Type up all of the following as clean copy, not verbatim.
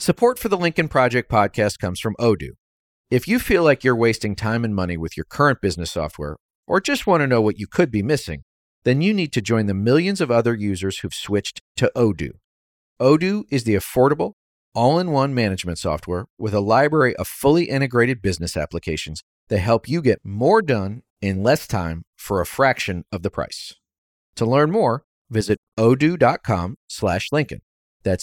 Support for the Lincoln Project podcast comes from Odoo. If you feel like you're wasting time and money with your current business software, or just want to know what you could be missing, then you need to join the millions of other users who've switched to Odoo. Odoo is the affordable, all-in-one management software with a library of fully integrated business applications that help you get more done in less time for a fraction of the price. To learn more, visit odoo.com/Lincoln. That's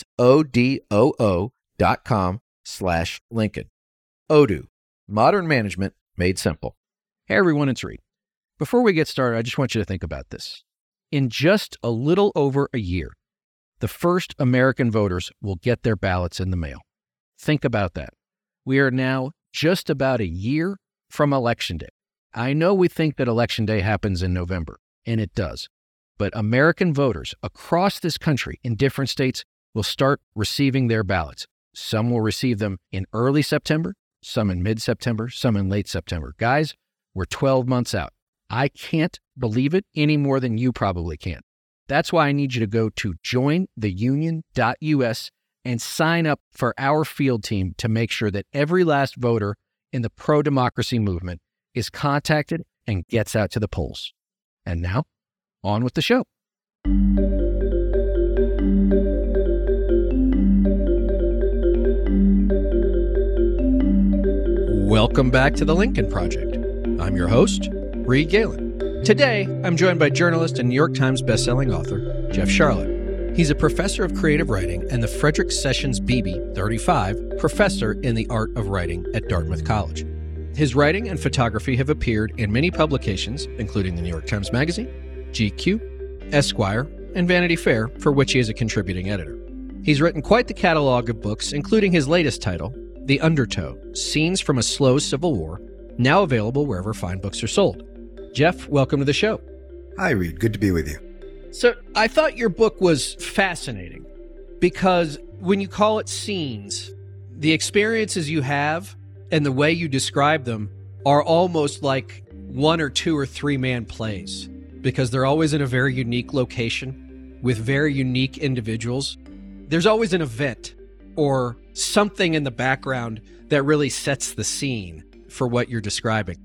odoo.com/Lincoln. Odoo, modern management made simple. Hey everyone, it's Reed. Before we get started, I just want you to think about this. In just a little over a year, the first American voters will get their ballots in the mail. Think about that. We are now just about a year from Election Day. I know we think that Election Day happens in November, and it does. But American voters across this country in different states will start receiving their ballots. Some will receive them in early September, some in mid-September, some in late September. Guys, we're 12 months out. I can't believe it any more than you probably can. That's why I need you to go to jointheunion.us and sign up for our field team to make sure that every last voter in the pro-democracy movement is contacted and gets out to the polls. And now, on with the show. Welcome back to the Lincoln Project. I'm your host, Reed Galen. Today, I'm joined by journalist and New York Times bestselling author, Jeff Sharlet. He's a professor of creative writing and the Frederick Sessions Beebe 35 Professor in the Art of Writing at Dartmouth College. His writing and photography have appeared in many publications, including the New York Times Magazine, GQ, Esquire, and Vanity Fair, for which he is a contributing editor. He's written quite the catalog of books, including his latest title, The Undertow, Scenes from a Slow Civil War, now available wherever fine books are sold. Jeff, welcome to the show. Hi, Reed. Good to be with you. So I thought your book was fascinating because when you call it scenes, the experiences you have and the way you describe them are almost like 1 or 2 or 3 man plays because they're always in a very unique location with very unique individuals. There's always an event or something in the background that really sets the scene for what you're describing.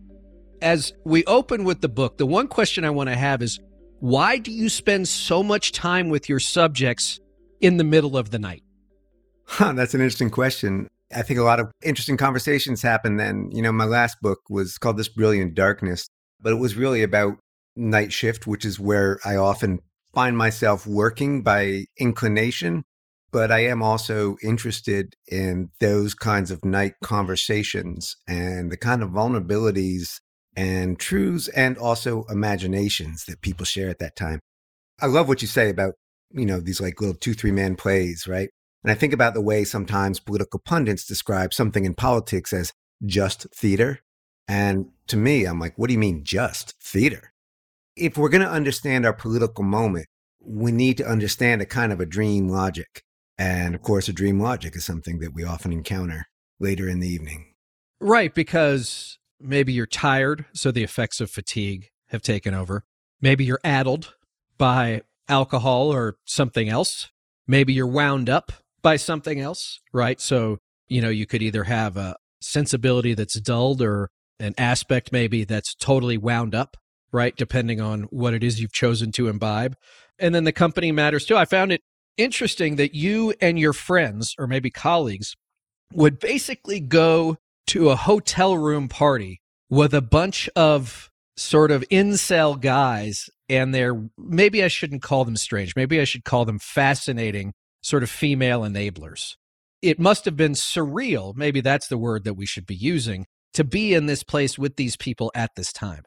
As we open with the book, the one question I want to have is, why do you spend so much time with your subjects in the middle of the night? That's an interesting question. I think a lot of interesting conversations happen then. You know, my last book was called This Brilliant Darkness, but it was really about night shift, which is where I often find myself working by inclination. But I am also interested in those kinds of night conversations and the kind of vulnerabilities and truths and also imaginations that people share at that time. I love what you say about, these like little 2-3 man plays, right? And I think about the way sometimes political pundits describe something in politics as just theater. And to me, I'm like, what do you mean just theater? If we're going to understand our political moment, we need to understand a kind of a dream logic. And of course, a dream logic is something that we often encounter later in the evening. Right, because maybe you're tired, so the effects of fatigue have taken over. Maybe you're addled by alcohol or something else. Maybe you're wound up by something else, right? So, you could either have a sensibility that's dulled or an aspect maybe that's totally wound up, right? Depending on what it is you've chosen to imbibe. And then the company matters too. I found it interesting that you and your friends, or maybe colleagues, would basically go to a hotel room party with a bunch of sort of incel guys, and maybe I shouldn't call them strange, maybe I should call them fascinating sort of female enablers. It must have been surreal, maybe that's the word that we should be using, to be in this place with these people at this time.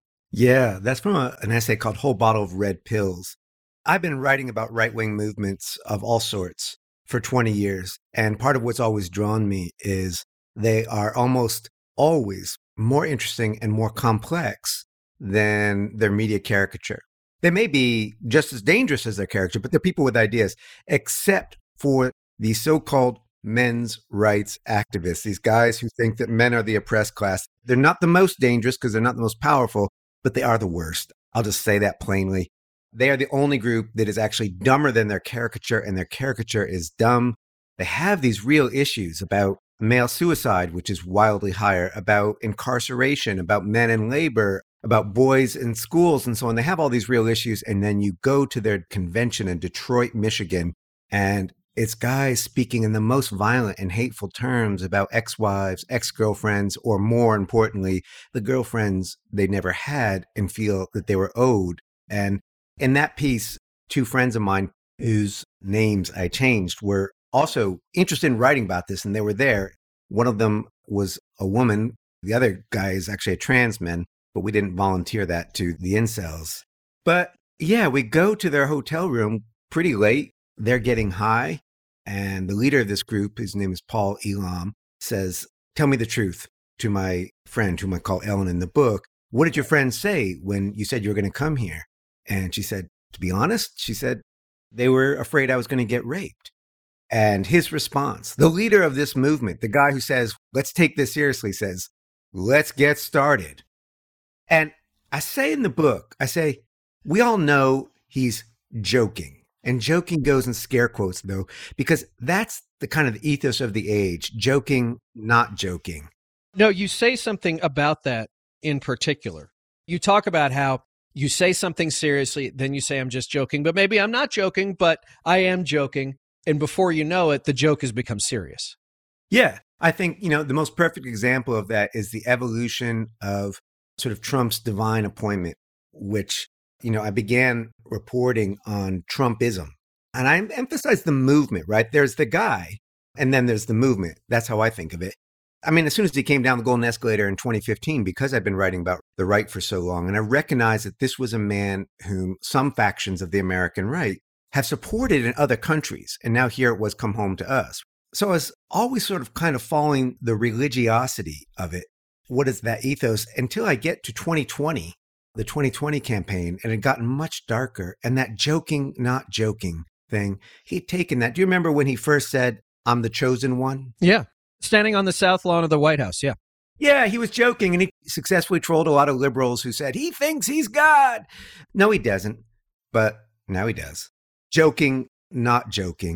Yeah, that's from an essay called Whole Bottle of Red Pills. I've been writing about right-wing movements of all sorts for 20 years. And part of what's always drawn me is they are almost always more interesting and more complex than their media caricature. They may be just as dangerous as their caricature, but they're people with ideas, except for the so-called men's rights activists, these guys who think that men are the oppressed class. They're not the most dangerous because they're not the most powerful, but they are the worst. I'll just say that plainly. They are the only group that is actually dumber than their caricature, and their caricature is dumb. they have these real issues about male suicide, which is wildly higher, about incarceration, about men in labor, about boys in schools, and so on. They have all these real issues. And then you go to their convention in Detroit, Michigan, and it's guys speaking in the most violent and hateful terms about ex-wives, ex-girlfriends, or more importantly, the girlfriends they never had and feel that they were owed. And in that piece, two friends of mine whose names I changed were also interested in writing about this, and they were there. One of them was a woman. The other guy is actually a trans man, but we didn't volunteer that to the incels. But yeah, we go to their hotel room pretty late. They're getting high. And the leader of this group, his name is Paul Elam, says, "Tell me the truth," to my friend, whom I call Ellen in the book. "What did your friends say when you said you were going to come here?" And she said, "To be honest," she said, "they were afraid I was going to get raped." And his response, the leader of this movement, the guy who says, "Let's take this seriously," says, "Let's get started." And I say in the book, I say, we all know he's joking. And joking goes in scare quotes, though, because that's the kind of ethos of the age, joking, not joking. No, you say something about that in particular. You talk about how you say something seriously, then you say, "I'm just joking," but maybe I'm not joking, but I am joking. And before you know it, the joke has become serious. Yeah, I think, the most perfect example of that is the evolution of sort of Trump's divine appointment, which, I began reporting on Trumpism. And I emphasize the movement, right? There's the guy, and then there's the movement. That's how I think of it. I mean, as soon as he came down the golden escalator in 2015, because I've been writing about the right for so long, and I recognized that this was a man whom some factions of the American right have supported in other countries. And now here it was come home to us. So I was always sort of kind of following the religiosity of it. What is that ethos? Until I get to 2020, the 2020 campaign, and it had gotten much darker. And that joking, not joking thing, he'd taken that. Do you remember when he first said, "I'm the chosen one"? Yeah. Standing on the south lawn of the White House. Yeah. Yeah, he was joking, and he successfully trolled a lot of liberals who said, he thinks he's God. No, he doesn't. But now he does. Joking, not joking.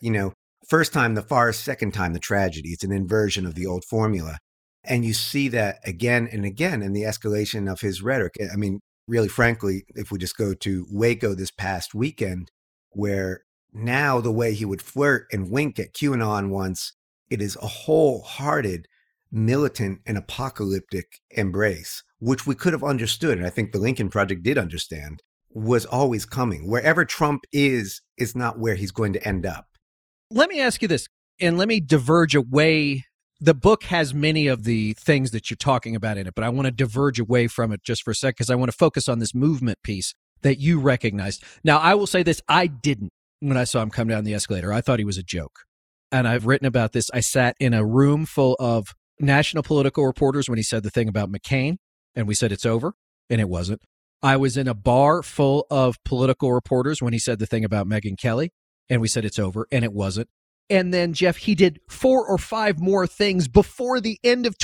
First time the farce, second time the tragedy. It's an inversion of the old formula. And you see that again and again in the escalation of his rhetoric. I mean, really, frankly, if we just go to Waco this past weekend, where now the way he would flirt and wink at QAnon once, it is a wholehearted, militant and apocalyptic embrace, which we could have understood. And I think the Lincoln Project did understand, was always coming. Wherever Trump is not where he's going to end up. Let me ask you this, and let me diverge away. The book has many of the things that you're talking about in it, but I want to diverge away from it just for a sec because I want to focus on this movement piece that you recognized. Now, I will say this. I didn't when I saw him come down the escalator. I thought he was a joke. And I've written about this. I sat in a room full of national political reporters when he said the thing about McCain, and we said it's over, and it wasn't. I was in a bar full of political reporters when he said the thing about Megyn Kelly, and we said it's over, and it wasn't. And then, Jeff, he did 4 or 5 more things before the end of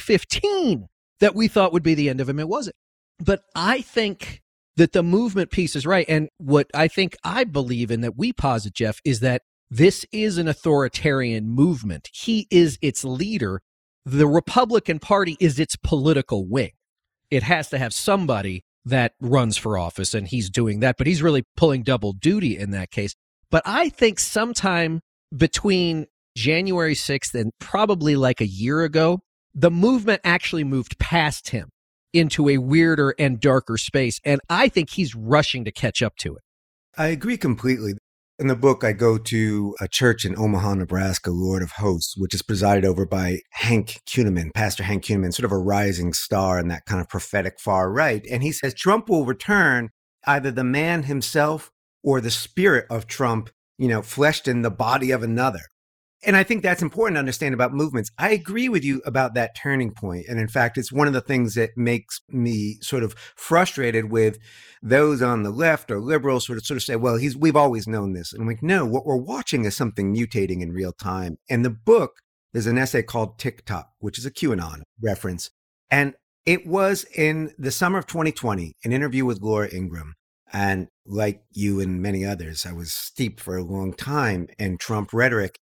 2015 that we thought would be the end of him. It wasn't. But I think that the movement piece is right. And what I believe in that we posit, Jeff, is that this is an authoritarian movement. He is its leader. The Republican Party is its political wing. It has to have somebody that runs for office, and he's doing that. But he's really pulling double duty in that case. But I think sometime between January 6th and probably like a year ago, the movement actually moved past him into a weirder and darker space. And I think he's rushing to catch up to it. I agree completely. In the book, I go to a church in Omaha, Nebraska, Lord of Hosts, which is presided over by Hank Kunneman, Pastor Hank Kunneman, sort of a rising star in that kind of prophetic far right. And he says Trump will return, either the man himself or the spirit of Trump, fleshed in the body of another. And I think that's important to understand about movements. I agree with you about that turning point. And in fact, it's one of the things that makes me sort of frustrated with those on the left or liberals sort of say, well, we've always known this. And I'm like, no, what we're watching is something mutating in real time. In the book, there's an essay called TikTok, which is a QAnon reference. And it was in the summer of 2020, an interview with Laura Ingraham. And like you and many others, I was steeped for a long time in Trump rhetoric. And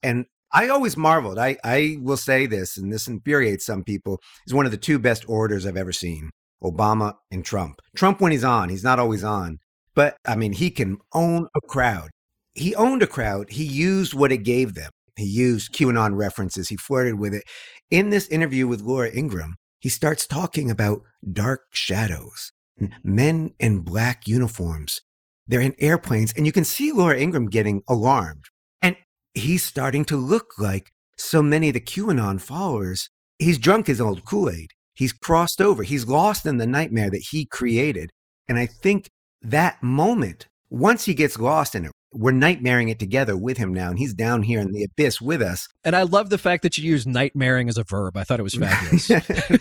I always marveled. I will say this, and this infuriates some people, is one of the two best orators I've ever seen, Obama and Trump. Trump, when he's on, he's not always on. But, I mean, he can own a crowd. He owned a crowd. He used what it gave them. He used QAnon references. He flirted with it. In this interview with Laura Ingraham, he starts talking about dark shadows, men in black uniforms. They're in airplanes, and you can see Laura Ingraham getting alarmed. And he's starting to look like so many of the QAnon followers. He's drunk his old Kool-Aid. He's crossed over. He's lost in the nightmare that he created. And I think that moment, once he gets lost in it, we're nightmaring it together with him now, and he's down here in the abyss with us. And I love the fact that you use nightmaring as a verb. I thought it was fabulous.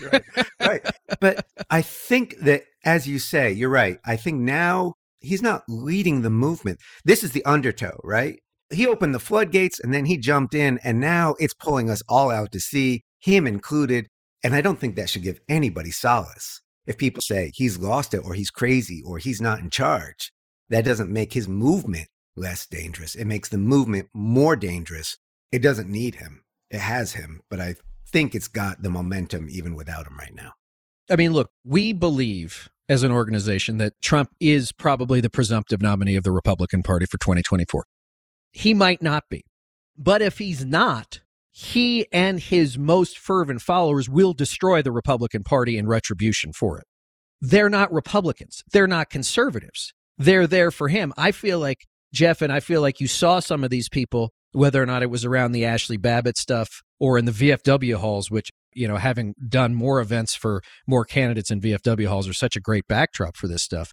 Right. But I think that, as you say, you're right. I think now he's not leading the movement. This is the undertow, right? He opened the floodgates and then he jumped in, and now it's pulling us all out to sea, him included. And I don't think that should give anybody solace. If people say he's lost it or he's crazy or he's not in charge, that doesn't make his movement less dangerous. It makes the movement more dangerous. It doesn't need him. It has him, but I think it's got the momentum even without him right now. I mean, look, we believe as an organization that Trump is probably the presumptive nominee of the Republican Party for 2024. He might not be. But if he's not, he and his most fervent followers will destroy the Republican Party in retribution for it. They're not Republicans. They're not conservatives. They're there for him. I feel like, Jeff, and I feel like you saw some of these people, whether or not it was around the Ashley Babbitt stuff or in the VFW halls, which, you know, having done more events for more candidates in VFW halls are such a great backdrop for this stuff,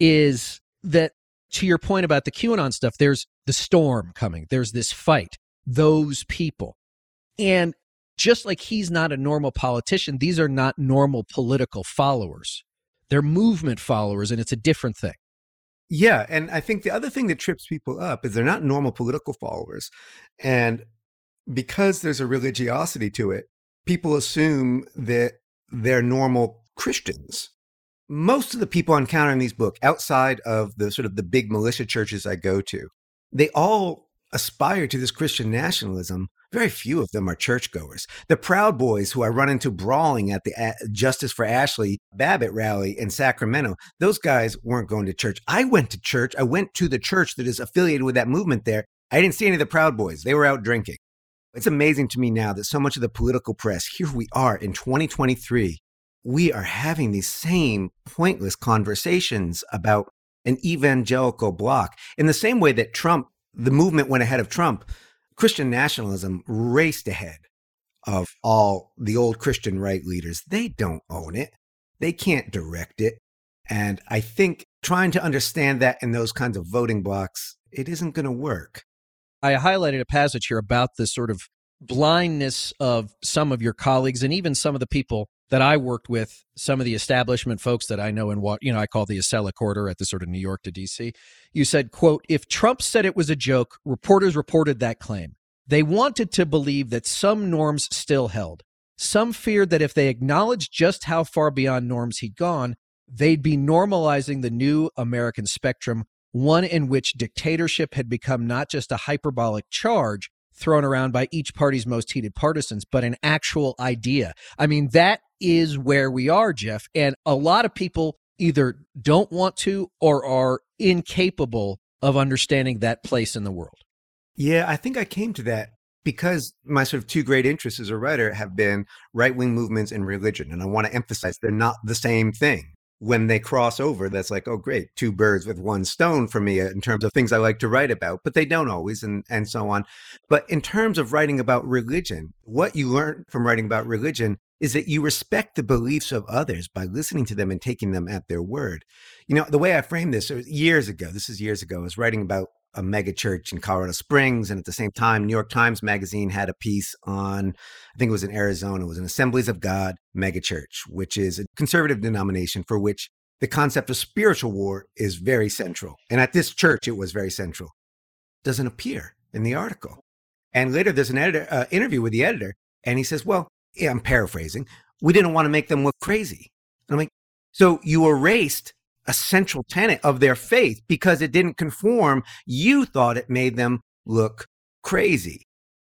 is that, to your point about the QAnon stuff, there's the storm coming. There's this fight. Those people. And just like he's not a normal politician, these are not normal political followers. They're movement followers, and it's a different thing. Yeah. And I think the other thing that trips people up is they're not normal political followers. And because there's a religiosity to it, people assume that they're normal Christians. Most of the people I encounter in these books, outside of the sort of the big militia churches I go to, they all aspire to this Christian nationalism. Very few of them are churchgoers. The Proud Boys, who I run into brawling at the Justice for Ashley Babbitt rally in Sacramento, those guys weren't going to church. I went to church. I went to the church that is affiliated with that movement there. I didn't see any of the Proud Boys. They were out drinking. It's amazing to me now that so much of the political press, here we are in 2023, we are having these same pointless conversations about an evangelical bloc. In the same way that Trump, the movement went ahead of Trump, Christian nationalism raced ahead of all the old Christian right leaders. They don't own it. They can't direct it. And I think trying to understand that in those kinds of voting blocks, it isn't going to work. I highlighted a passage here about this sort of blindness of some of your colleagues and even some of the people that I worked with, some of the establishment folks that I know in what, I call the Acela Quarter at the sort of New York to DC. You said, quote, "If Trump said it was a joke, reporters reported that claim. They wanted to believe that some norms still held. Some feared that if they acknowledged just how far beyond norms he'd gone, they'd be normalizing the new American spectrum, one in which dictatorship had become not just a hyperbolic charge thrown around by each party's most heated partisans, but an actual idea." I mean, that is where we are, Jeff. And a lot of people either don't want to or are incapable of understanding that place in the world. Yeah, I think I came to that because my sort of two great interests as a writer have been right-wing movements and religion. And I want to emphasize they're not the same thing. When they cross over, that's like, oh, great, two birds with one stone for me in terms of things I like to write about, but they don't always, and so on. But in terms of writing about religion, what you learn from writing about religion is that you respect the beliefs of others by listening to them and taking them at their word. The way I framed this, it was years ago, I was writing about a mega church in Colorado Springs. And at the same time, New York Times Magazine had a piece on, I think it was in Arizona, it was an Assemblies of God mega church, which is a conservative denomination for which the concept of spiritual war is very central. And at this church, it was very central. It doesn't appear in the article. And later there's an interview with the editor, and he says, well, yeah, I'm paraphrasing, we didn't want to make them look crazy. And I'm like, so you erased a central tenet of their faith because it didn't conform. You thought it made them look crazy.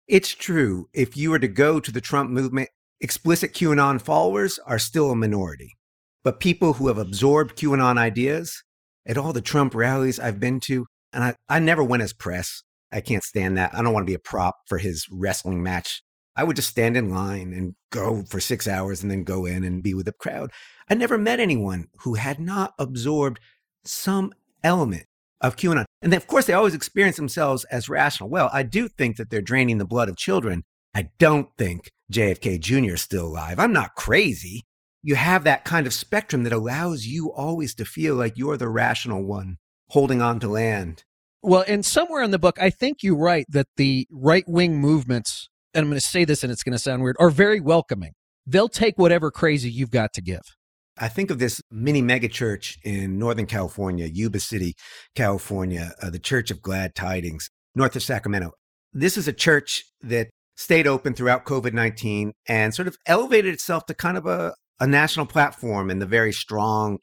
It's true. If you were to go to the Trump movement, explicit QAnon followers are still a minority. But people who have absorbed QAnon ideas at all the Trump rallies I've been to, and I never went as press. I can't stand that. I don't want to be a prop for his wrestling match. I would just stand in line and go for 6 hours and then go in and be with the crowd. I never met anyone who had not absorbed some element of QAnon. And then, of course, they always experience themselves as rational. Well, I do think that they're draining the blood of children. I don't think JFK Jr. is still alive. I'm not crazy. You have that kind of spectrum that allows you always to feel like you're the rational one holding on to land. Well, and somewhere in the book, I think you're right that the right-wing movements, and I'm going to say this and it's going to sound weird, are very welcoming. They'll take whatever crazy you've got to give. I think of this mini megachurch in Northern California, Yuba City, California, the Church of Glad Tidings, north of Sacramento. This is a church that stayed open throughout COVID-19 and sort of elevated itself to kind of a national platform in the very strong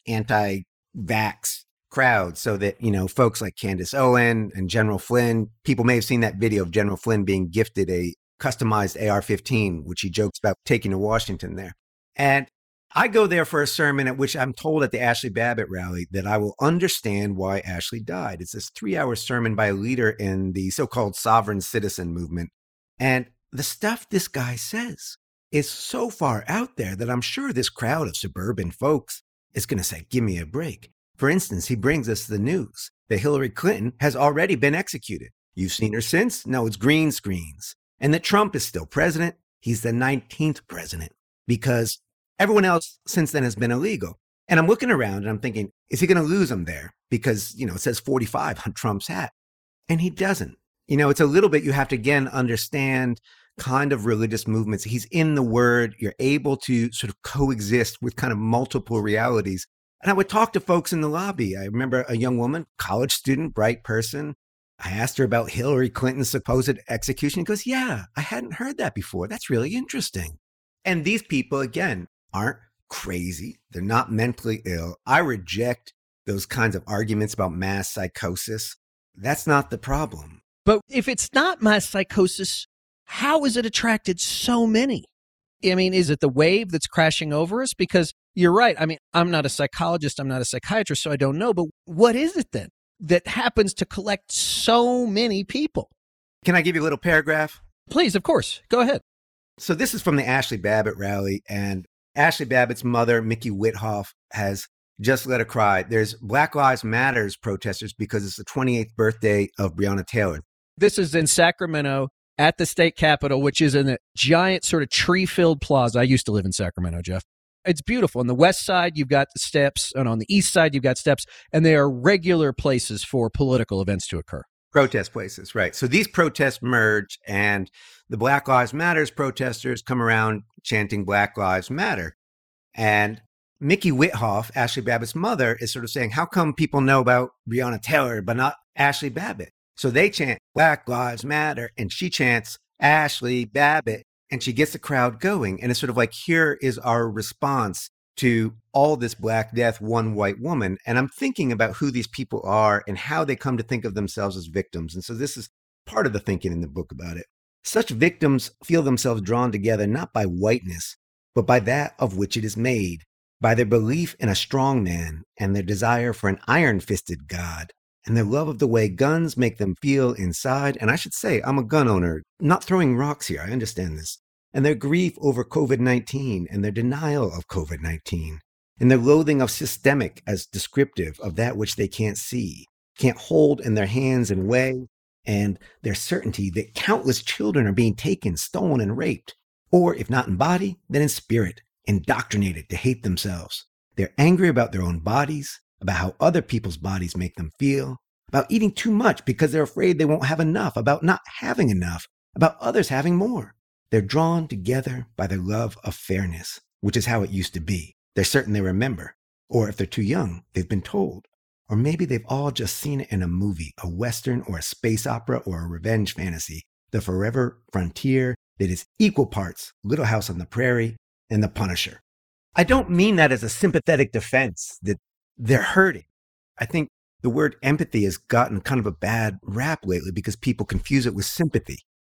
anti-vax crowd, so that, you know, folks like Candace Owen and General Flynn, people may have seen that video of General Flynn being gifted a customized AR-15, which he jokes about taking to Washington there. And I go there for a sermon at which I'm told at the Ashley Babbitt rally that I will understand why Ashley died. It's this 3-hour sermon by a leader in the so-called sovereign citizen movement. And the stuff this guy says is so far out there that I'm sure this crowd of suburban folks is going to say, give me a break. For instance, he brings us the news that Hillary Clinton has already been executed. You've seen her since? No, it's green screens. And that Trump is still president. He's the 19th president because everyone else since then has been illegal. And I'm looking around and I'm thinking, is he going to lose them there? Because, you know, it says 45 on Trump's hat. And he doesn't. You know, it's a little bit, you have to, again, understand kind of religious movements. He's in the word. You're able to sort of coexist with kind of multiple realities. And I would talk to folks in the lobby. I remember a young woman, college student, bright person. I asked her about Hillary Clinton's supposed execution. She goes, yeah, I hadn't heard that before. That's really interesting. And these people, again, aren't crazy. They're not mentally ill. I reject those kinds of arguments about mass psychosis. That's not the problem. But if it's not mass psychosis, how has it attracted so many? I mean, is it the wave that's crashing over us? Because you're right. I mean, I'm not a psychologist. I'm not a psychiatrist, so I don't know. But what is it then that happens to collect so many people? Can I give you a little paragraph? Please, of course. Go ahead. So this is from the Ashley Babbitt rally, and Ashley Babbitt's mother, Mickey Whithoff, has just let her cry. There's Black Lives Matters protesters because it's the 28th birthday of Breonna Taylor. This is in Sacramento at the state capitol, which is in a giant sort of tree-filled plaza. I used to live in Sacramento, Jeff. It's beautiful. On the west side, you've got the steps, and on the east side, you've got steps, and they are regular places for political events to occur. Protest places, right. So these protests merge, and the Black Lives Matters protesters come around chanting Black Lives Matter. And Mickey Whithoff, Ashley Babbitt's mother, is sort of saying, how come people know about Breonna Taylor but not Ashley Babbitt? So they chant Black Lives Matter, and she chants Ashley Babbitt, and she gets the crowd going. And it's sort of like, here is our response to all this Black death, one white woman. And I'm thinking about who these people are and how they come to think of themselves as victims. And so this is part of the thinking in the book about it. Such victims feel themselves drawn together not by whiteness, but by that of which it is made, by their belief in a strong man and their desire for an iron-fisted God, and their love of the way guns make them feel inside. And I should say, I'm a gun owner, not throwing rocks here. I understand this. And their grief over COVID-19 and their denial of COVID-19 and their loathing of systemic as descriptive of that which they can't see, can't hold in their hands and weigh, and their certainty that countless children are being taken, stolen, and raped, or if not in body, then in spirit, indoctrinated to hate themselves. They're angry about their own bodies, about how other people's bodies make them feel, about eating too much because they're afraid they won't have enough, about not having enough, about others having more. They're drawn together by their love of fairness, which is how it used to be. They're certain they remember. Or if they're too young, they've been told. Or maybe they've all just seen it in a movie, a Western or a space opera or a revenge fantasy, the forever frontier that is equal parts Little House on the Prairie and The Punisher. I don't mean that as a sympathetic defense that they're hurting. I think the word empathy has gotten kind of a bad rap lately because people confuse it with sympathy.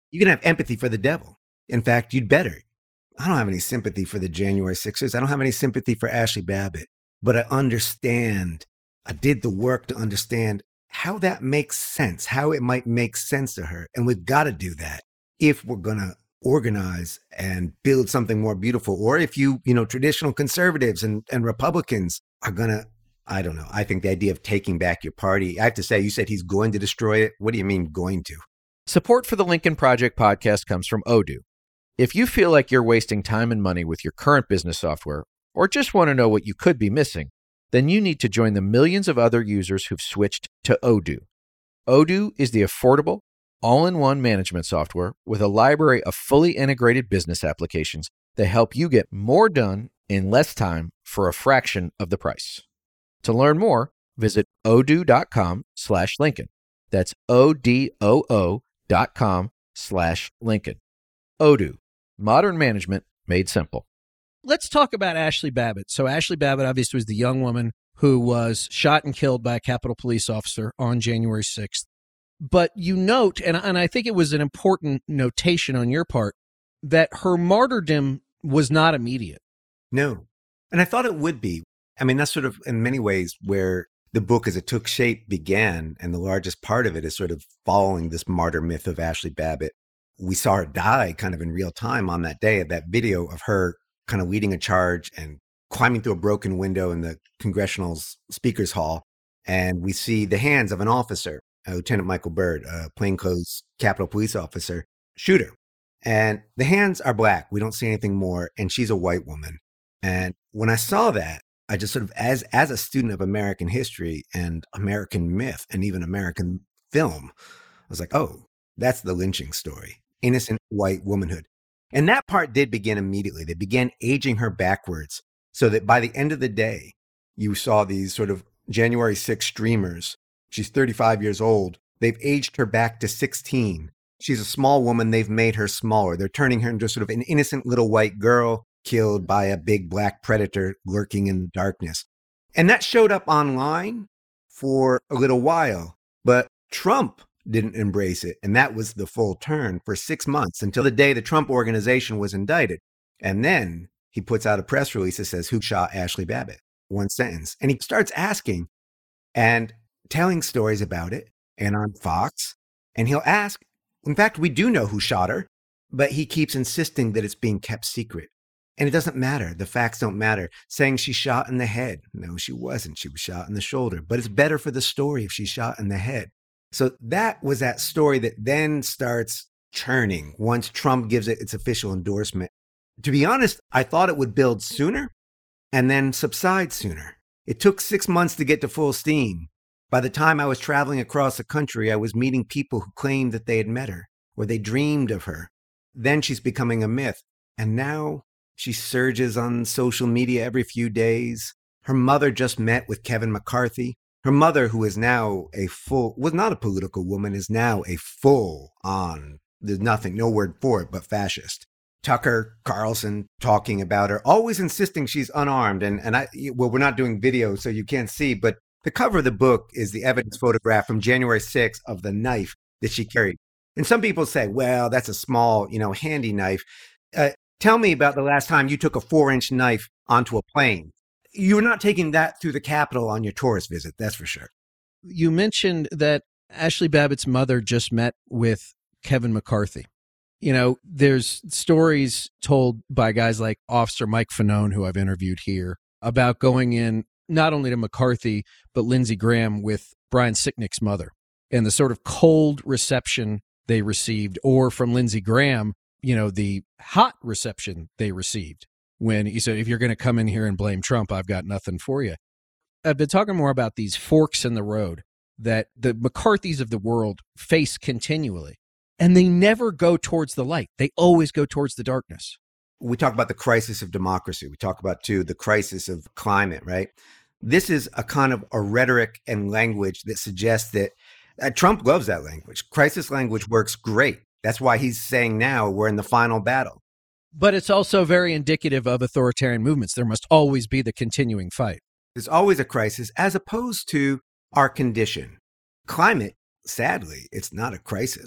You can have empathy for the devil. In fact, you'd better. I don't have any sympathy for the January 6ers. I don't have any sympathy for Ashley Babbitt, but I understand. I did the work to understand how that makes sense, how it might make sense to her. And we've got to do that if we're going to organize and build something more beautiful. Or if traditional conservatives and Republicans are going to, I don't know. I think the idea of taking back your party, I have to say, you said he's going to destroy it. What do you mean going to? Support for the Lincoln Project podcast comes from Odoo. If you feel like you're wasting time and money with your current business software, or just want to know what you could be missing, then you need to join the millions of other users who've switched to Odoo. Odoo is the affordable, all-in-one management software with a library of fully integrated business applications that help you get more done in less time for a fraction of the price. To learn more, visit odoo.com/Lincoln. That's odoo.com/Lincoln. Odoo, modern management made simple. Let's talk about Ashley Babbitt. So Ashley Babbitt obviously was the young woman who was shot and killed by a Capitol Police officer on January 6th. But you note, and I think it was an important notation on your part, that her martyrdom was not immediate. No. And I thought it would be. I mean, that's sort of in many ways where the book as it took shape began. And the largest part of it is sort of following this martyr myth of Ashley Babbitt. We saw her die kind of in real time on that day of that video of her kind of leading a charge and climbing through a broken window in the congressional speakers hall. And we see the hands of an officer, Lieutenant Michael Byrd, a plainclothes Capitol Police officer, shoot her. And the hands are black. We don't see anything more. And she's a white woman. And when I saw that, I just sort of, as a student of American history and American myth and even American film, I was like, oh, that's the lynching story. Innocent white womanhood. And that part did begin immediately. They began aging her backwards so that by the end of the day, you saw these sort of January 6 streamers. She's 35 years old. They've aged her back to 16. She's a small woman. They've made her smaller. They're turning her into sort of an innocent little white girl killed by a big black predator lurking in the darkness. And that showed up online for a little while. But Trump didn't embrace it. And that was the full turn for 6 months until the day the Trump organization was indicted. And then he puts out a press release that says, who shot Ashley Babbitt? One sentence. And he starts asking and telling stories about it and on Fox. And he'll ask, in fact, we do know who shot her, but he keeps insisting that it's being kept secret. And it doesn't matter. The facts don't matter. Saying she shot in the head. No, she wasn't. She was shot in the shoulder. But it's better for the story if she's shot in the head. So that was that story that then starts churning once Trump gives it its official endorsement. To be honest, I thought it would build sooner and then subside sooner. It took 6 months to get to full steam. By the time I was traveling across the country, I was meeting people who claimed that they had met her or they dreamed of her. Then she's becoming a myth. And now she surges on social media every few days. Her mother just met with Kevin McCarthy. Her mother, who is now was not a political woman, is now a full-on, there's no word for it, but fascist. Tucker Carlson talking about her, always insisting she's unarmed. We're not doing video, so you can't see, but the cover of the book is the evidence photograph from January 6th of the knife that she carried. And some people say, well, that's a small, handy knife. Tell me about the last time you took a 4-inch knife onto a plane. You're not taking that through the Capitol on your tourist visit, that's for sure. You mentioned that Ashley Babbitt's mother just met with Kevin McCarthy. There's stories told by guys like Officer Mike Fanone, who I've interviewed here, about going in not only to McCarthy, but Lindsey Graham with Brian Sicknick's mother and the sort of cold reception they received, or from Lindsey Graham, the hot reception they received when he said, if you're going to come in here and blame Trump, I've got nothing for you. I've been talking more about these forks in the road that the McCarthys of the world face continually, and they never go towards the light. They always go towards the darkness. We talk about the crisis of democracy. We talk about, too, the crisis of climate, right? This is a kind of a rhetoric and language that suggests that Trump loves that language. Crisis language works great. That's why he's saying now we're in the final battle. But it's also very indicative of authoritarian movements. There must always be the continuing fight. There's always a crisis, as opposed to our condition. Climate, sadly, it's not a crisis.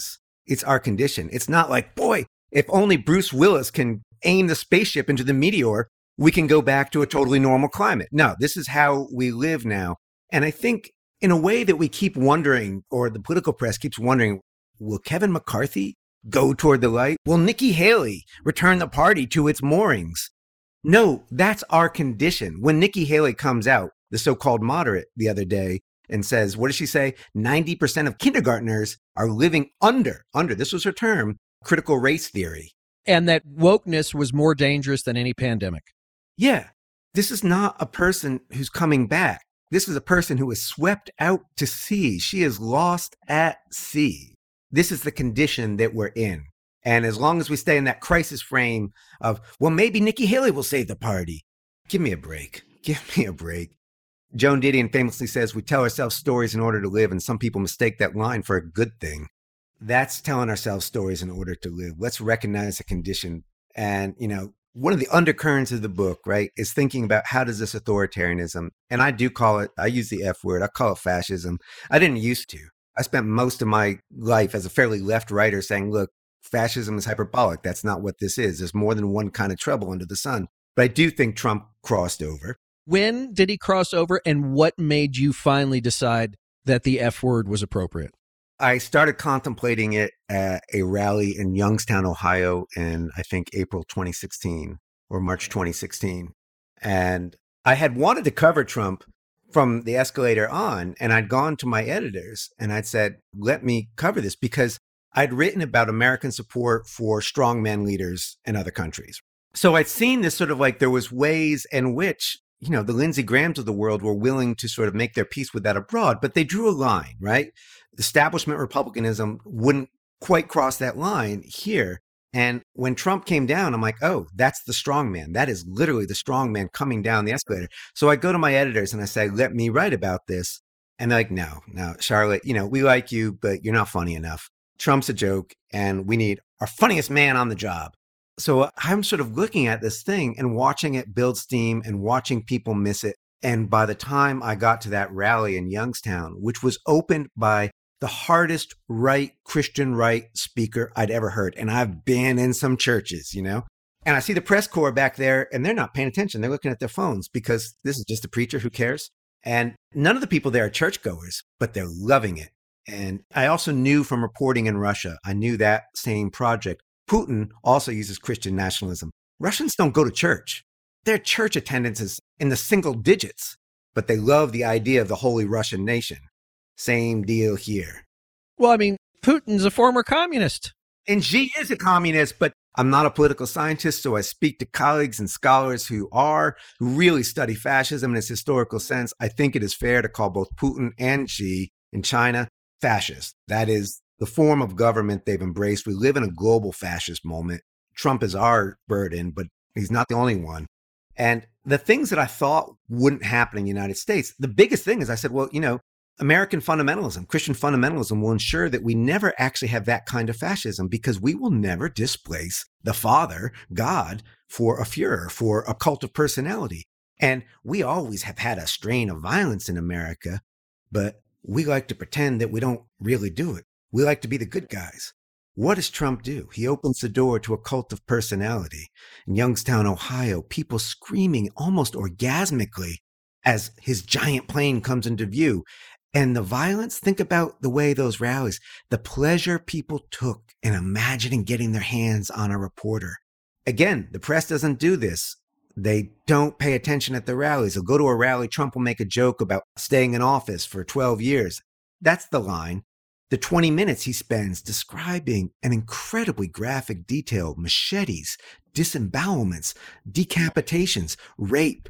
It's our condition. It's not like, boy, if only Bruce Willis can aim the spaceship into the meteor, we can go back to a totally normal climate. No, this is how we live now. And I think in a way that we keep wondering, or the political press keeps wondering, will Kevin McCarthy go toward the light? Will Nikki Haley return the party to its moorings? No, that's our condition. When Nikki Haley comes out, the so-called moderate, the other day, and says, what does she say? 90% of kindergartners are living under, this was her term, critical race theory. And that wokeness was more dangerous than any pandemic. Yeah, this is not a person who's coming back. This is a person who is swept out to sea. She is lost at sea. This is the condition that we're in. And as long as we stay in that crisis frame of, well, maybe Nikki Haley will save the party. Give me a break. Give me a break. Joan Didion famously says, we tell ourselves stories in order to live, and some people mistake that line for a good thing. That's telling ourselves stories in order to live. Let's recognize the condition. And, one of the undercurrents of the book, right, is thinking about how does this authoritarianism, and I use the F word, I call it fascism. I didn't used to. I spent most of my life as a fairly left writer saying, look, fascism is hyperbolic. That's not what this is. There's more than one kind of trouble under the sun. But I do think Trump crossed over. When did he cross over, and what made you finally decide that the F word was appropriate? I started contemplating it at a rally in Youngstown, Ohio in, I think, April 2016 or March 2016. And I had wanted to cover Trump from the escalator on, and I'd gone to my editors and I'd said, let me cover this, because I'd written about American support for strongman leaders in other countries. So I'd seen this sort of like there was ways in which, the Lindsey Grahams of the world were willing to sort of make their peace with that abroad, but they drew a line, right? Establishment Republicanism wouldn't quite cross that line here. And when Trump came down, I'm like, oh, that's the strongman. That is literally the strongman coming down the escalator. So I go to my editors and I say, let me write about this. And they're like, no, Charlotte, we like you, but you're not funny enough. Trump's a joke, and we need our funniest man on the job. So I'm sort of looking at this thing and watching it build steam and watching people miss it. And by the time I got to that rally in Youngstown, which was opened by the hardest right, Christian right speaker I'd ever heard. And I've been in some churches, and I see the press corps back there, and they're not paying attention. They're looking at their phones because this is just a preacher. Who cares? And none of the people there are churchgoers, but they're loving it. And I also knew from reporting in Russia, I knew that same project. Putin also uses Christian nationalism. Russians don't go to church. Their church attendance is in the single digits, but they love the idea of the Holy Russian nation. Same deal here. Well, Putin's a former communist. And Xi is a communist, but I'm not a political scientist, so I speak to colleagues and scholars who really study fascism in its historical sense. I think it is fair to call both Putin and Xi in China fascist. That is the form of government they've embraced. We live in a global fascist moment. Trump is our burden, but he's not the only one. And the things that I thought wouldn't happen in the United States, the biggest thing is I said, well, American fundamentalism, Christian fundamentalism will ensure that we never actually have that kind of fascism, because we will never displace the Father, God, for a Führer, for a cult of personality. And we always have had a strain of violence in America, but we like to pretend that we don't really do it. We like to be the good guys. What does Trump do? He opens the door to a cult of personality. In Youngstown, Ohio, people screaming almost orgasmically as his giant plane comes into view. And the violence, think about the way those rallies, the pleasure people took in imagining getting their hands on a reporter. Again, the press doesn't do this. They don't pay attention at the rallies. They'll go to a rally, Trump will make a joke about staying in office for 12 years. That's the line. The 20 minutes he spends describing an incredibly graphic detail, machetes, disembowelments, decapitations, rape.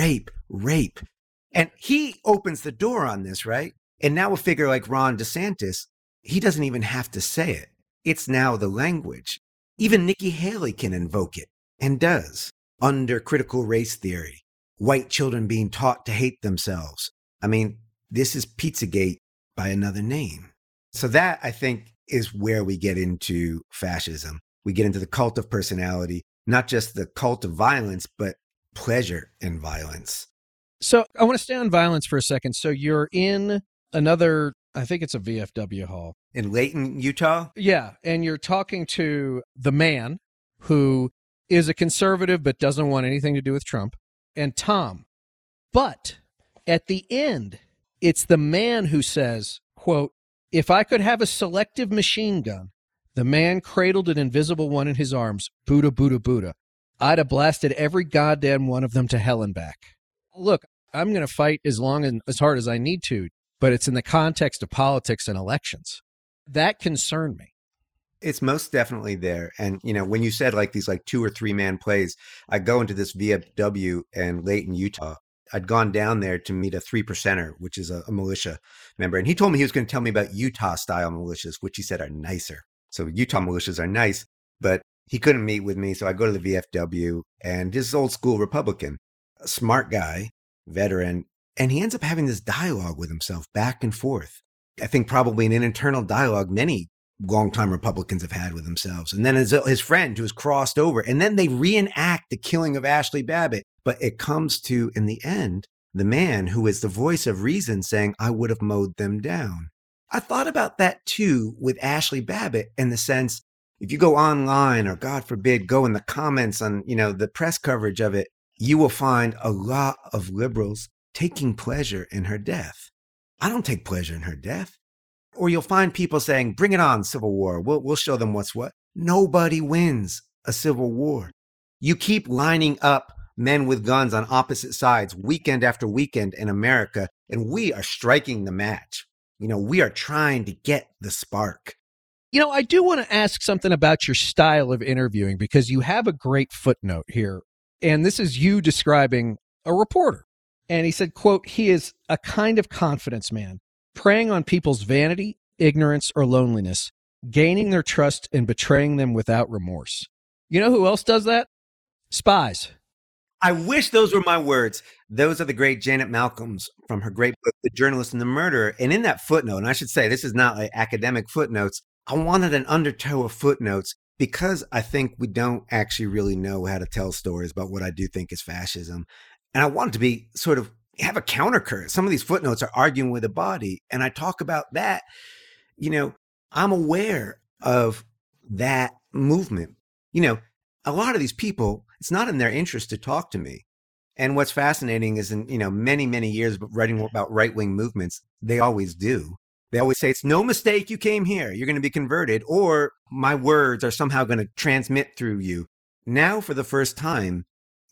And he opens the door on this, right? And now a figure like Ron DeSantis, he doesn't even have to say it. It's now the language. Even Nikki Haley can invoke it, and does, under critical race theory. White children being taught to hate themselves. This is Pizzagate by another name. So that, I think, is where we get into fascism. We get into the cult of personality, not just the cult of violence, but pleasure in violence. So I want to stay on violence for a second. So you're in another I think it's a VFW hall. In Layton, Utah? Yeah, and you're talking to the man who is a conservative but doesn't want anything to do with Trump, and Tom. But at the end, it's the man who says, quote, "If I could have a selective machine gun, the man cradled an invisible one in his arms, Buddha, Buddha, Buddha. I'd have blasted every goddamn one of them to hell and back." Look, I'm going to fight as long and as hard as I need to, but it's in the context of politics and elections. That concerned me. It's most definitely there. And, when you said like these like 2 or 3 man plays, I go into this VFW in Layton, Utah. I'd gone down there to meet a 3%er, which is a militia member. And he told me he was going to tell me about Utah style militias, which he said are nicer. So Utah militias are nice, but he couldn't meet with me. So I go to the VFW, and this old school Republican, a smart guy, veteran, and he ends up having this dialogue with himself back and forth. I think probably an internal dialogue many longtime Republicans have had with themselves. And then his friend who has crossed over, and then they reenact the killing of Ashley Babbitt. But it comes to, in the end, the man who is the voice of reason saying, I would have mowed them down. I thought about that too with Ashley Babbitt, in the sense, if you go online, or God forbid, go in the comments on, the press coverage of it, you will find a lot of liberals taking pleasure in her death. I don't take pleasure in her death. Or you'll find people saying, bring it on, Civil War. We'll show them what's what. Nobody wins a civil war. You keep lining up men with guns on opposite sides weekend after weekend in America, and we are striking the match. We are trying to get the spark. I do want to ask something about your style of interviewing, because you have a great footnote here. And this is you describing a reporter. And he said, quote, "He is a kind of confidence man, preying on people's vanity, ignorance, or loneliness, gaining their trust and betraying them without remorse." You know who else does that? Spies. I wish those were my words. Those are the great Janet Malcolm's from her great book, The Journalist and the Murderer. And in that footnote, and I should say, this is not like academic footnotes, I wanted an undertow of footnotes, because I think we don't actually really know how to tell stories about what I do think is fascism. And I wanted to be sort of have a countercurrent. Some of these footnotes are arguing with the body. And I talk about that. I'm aware of that movement. A lot of these people, it's not in their interest to talk to me. And what's fascinating is in, many, many years of writing about right-wing movements, they always do. They always say, it's no mistake you came here. You're going to be converted, or my words are somehow going to transmit through you. Now, for the first time,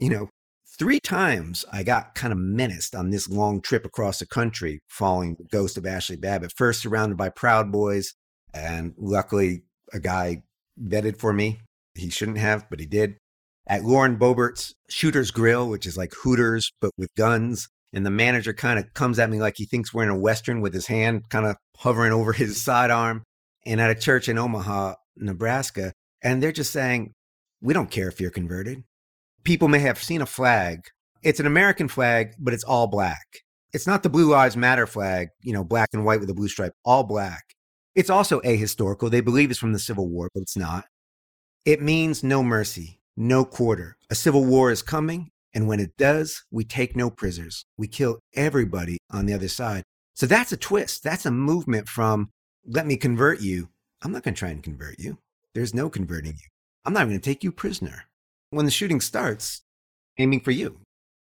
3 times I got kind of menaced on this long trip across the country following the ghost of Ashley Babbitt. First surrounded by Proud Boys, and luckily a guy vetted for me. He shouldn't have, but he did. At Lauren Boebert's Shooter's Grill, which is like Hooters, but with guns. And the manager kind of comes at me like he thinks we're in a Western, with his hand kind of hovering over his sidearm. And at a church in Omaha, Nebraska. And they're just saying, we don't care if you're converted. People may have seen a flag. It's an American flag, but it's all black. It's not the Blue Lives Matter flag, black and white with a blue stripe, all black. It's also ahistorical. They believe it's from the Civil War, but it's not. It means no mercy, no quarter. A civil war is coming, and when it does, we take no prisoners. We kill everybody on the other side. So that's a twist. That's a movement from, let me convert you. I'm not going to try and convert you. There's no converting you. I'm not going to take you prisoner. When the shooting starts, aiming for you.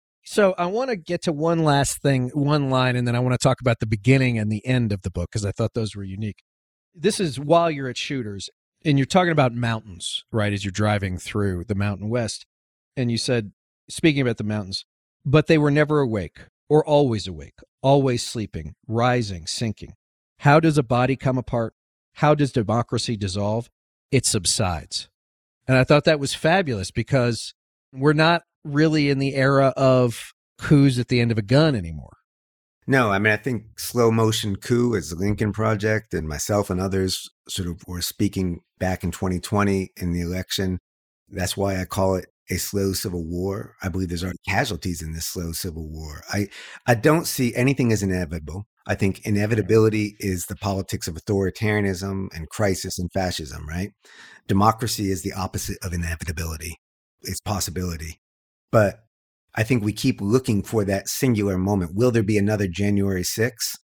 So I want to get to one last thing, one line, and then I want to talk about the beginning and the end of the book, because I thought those were unique. This is while you're at Shooters, and you're talking about mountains, right, as you're driving through the Mountain West. And you said, speaking about the mountains, but they were never awake, or always sleeping, rising, sinking. How does a body come apart? How does democracy dissolve? It subsides. And I thought that was fabulous, because we're not really in the era of coups at the end of a gun anymore. No, I think slow motion coup, as the Lincoln Project and myself and others sort of were speaking back in 2020 in the election. That's why I call it a slow civil war. I believe there's already casualties in this slow civil war. I don't see anything as inevitable. I think inevitability is the politics of authoritarianism and crisis and fascism, right? Democracy is the opposite of inevitability. It's possibility. But I think we keep looking for that singular moment. Will there be another January 6th?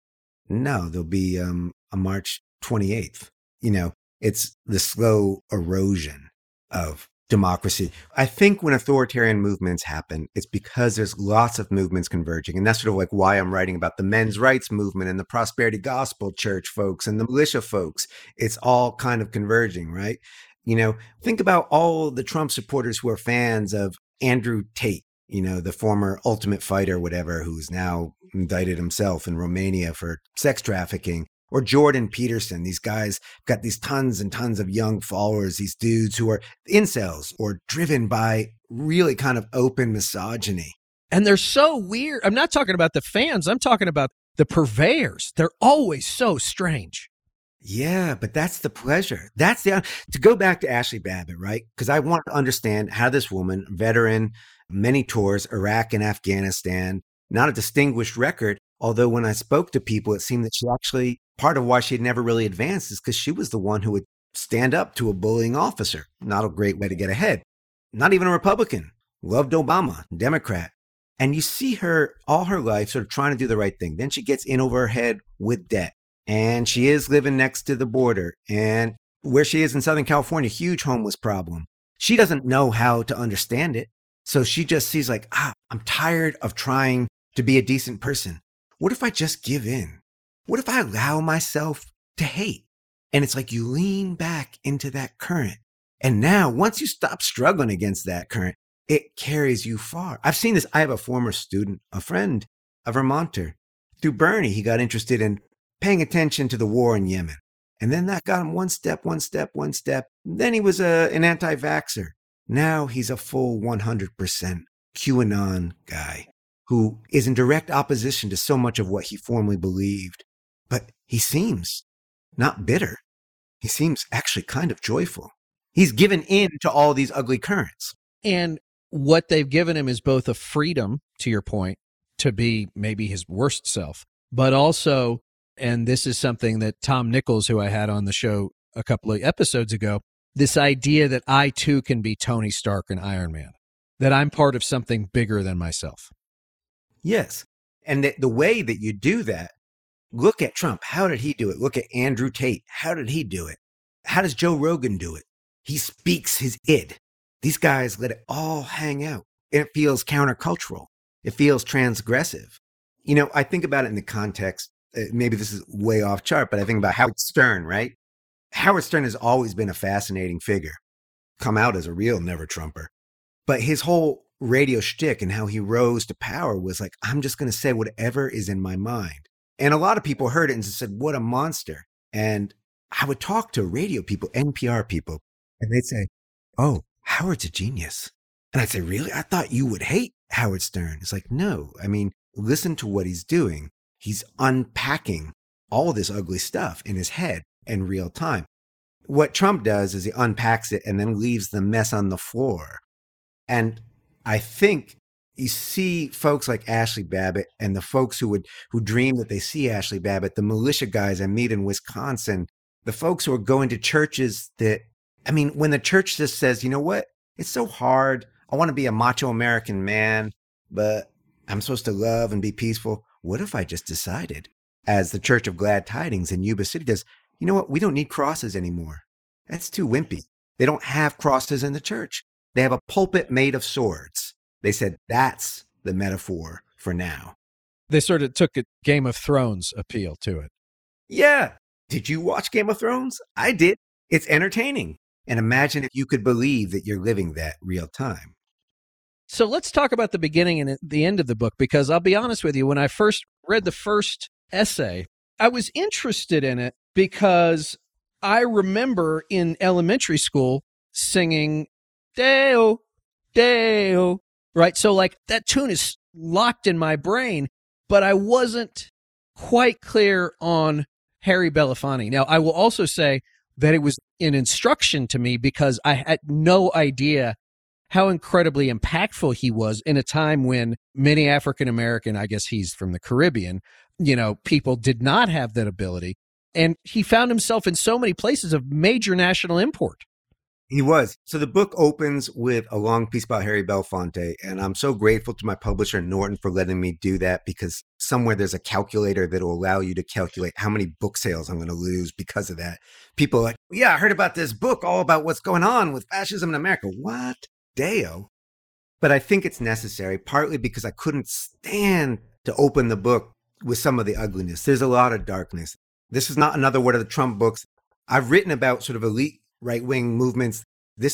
No, there'll be a March 28th. You know, it's the slow erosion of democracy. I think when authoritarian movements happen, it's because there's lots of movements converging. And that's sort of like why I'm writing about the men's rights movement and the prosperity gospel church folks and the militia folks. It's all kind of converging, right? You know, think about all the Trump supporters who are fans of Andrew Tate, you know, the former Ultimate Fighter, whatever, who's now indicted himself in Romania for sex trafficking, or Jordan Peterson. These guys got these tons and tons of young followers, these dudes who are incels or driven by really kind of open misogyny. And they're so weird. I'm not talking about the fans. I'm talking about the purveyors. They're always so strange. Yeah, but that's the pleasure. That's the, to go back to Ashley Babbitt, right? Because I want to understand how this woman, veteran, many tours, Iraq and Afghanistan, not a distinguished record. Although when I spoke to people, it seemed that she actually, part of why she had never really advanced is because she was the one who would stand up to a bullying officer. Not a great way to get ahead. Not even a Republican. Loved Obama, Democrat. And you see her all her life sort of trying to do the right thing. Then she gets in over her head with debt. And she is living next to the border. And where she is in Southern California, huge homeless problem. She doesn't know how to understand it. So she just sees like, I'm tired of trying to be a decent person. What if I just give in? What if I allow myself to hate? And it's like you lean back into that current. And now once you stop struggling against that current, it carries you far. I've seen this. I have a former student, a friend, a Vermonter. Through Bernie, he got interested in paying attention to the war in Yemen. And then that got him one step. Then he was an anti-vaxxer. Now he's a full 100% QAnon guy who is in direct opposition to so much of what he formerly believed. But he seems not bitter. He seems actually kind of joyful. He's given in to all these ugly currents. And what they've given him is both a freedom, to your point, to be maybe his worst self, but also, and this is something that Tom Nichols, who I had on the show a couple of episodes ago, this idea that I too can be Tony Stark and Iron Man, that I'm part of something bigger than myself. Yes. And the way that you do that, look at Trump. How did he do it? Look at Andrew Tate. How did he do it? How does Joe Rogan do it? He speaks his id. These guys let it all hang out. And it feels countercultural. It feels transgressive. You know, I think about it in the context, maybe this is way off chart, but I think about Howard Stern, right? Howard Stern has always been a fascinating figure, come out as a real never-Trumper. But his whole radio shtick and how he rose to power was like, I'm just going to say whatever is in my mind. And a lot of people heard it and said, what a monster. And I would talk to radio people, NPR people, and they'd say, oh, Howard's a genius. And I'd say, really? I thought you would hate Howard Stern. It's like, no, I mean, listen to what he's doing. He's unpacking all this ugly stuff in his head in real time. What Trump does is he unpacks it and then leaves the mess on the floor. And I think you see folks like Ashley Babbitt and the folks who dream that they see Ashley Babbitt, the militia guys I meet in Wisconsin, the folks who are going to churches that, I mean, when the church just says, you know what, it's so hard. I want to be a macho American man, but I'm supposed to love and be peaceful. What if I just decided, as the Church of Glad Tidings in Yuba City does, you know what, we don't need crosses anymore. That's too wimpy. They don't have crosses in the church. They have a pulpit made of swords. They said that's the metaphor for now. They sort of took a Game of Thrones appeal to it. Yeah. Did you watch Game of Thrones? I did. It's entertaining. And imagine if you could believe that you're living that real time. So let's talk about the beginning and the end of the book, because I'll be honest with you, when I first read the first essay, I was interested in it because I remember in elementary school singing Deo, Deo, right? So like that tune is locked in my brain, but I wasn't quite clear on Harry Belafonte. Now, I will also say that it was an instruction to me because I had no idea how incredibly impactful he was in a time when many African American, I guess he's from the Caribbean, you know, people did not have that ability. And he found himself in so many places of major national import. He was. So the book opens with a long piece about Harry Belafonte, and I'm so grateful to my publisher, Norton, for letting me do that, because somewhere there's a calculator that will allow you to calculate how many book sales I'm going to lose because of that. People are like, yeah, I heard about this book all about what's going on with fascism in America. What? Deo? But I think it's necessary, partly because I couldn't stand to open the book with some of the ugliness. There's a lot of darkness. This is not another one of the Trump books. I've written about sort of elite right-wing movements.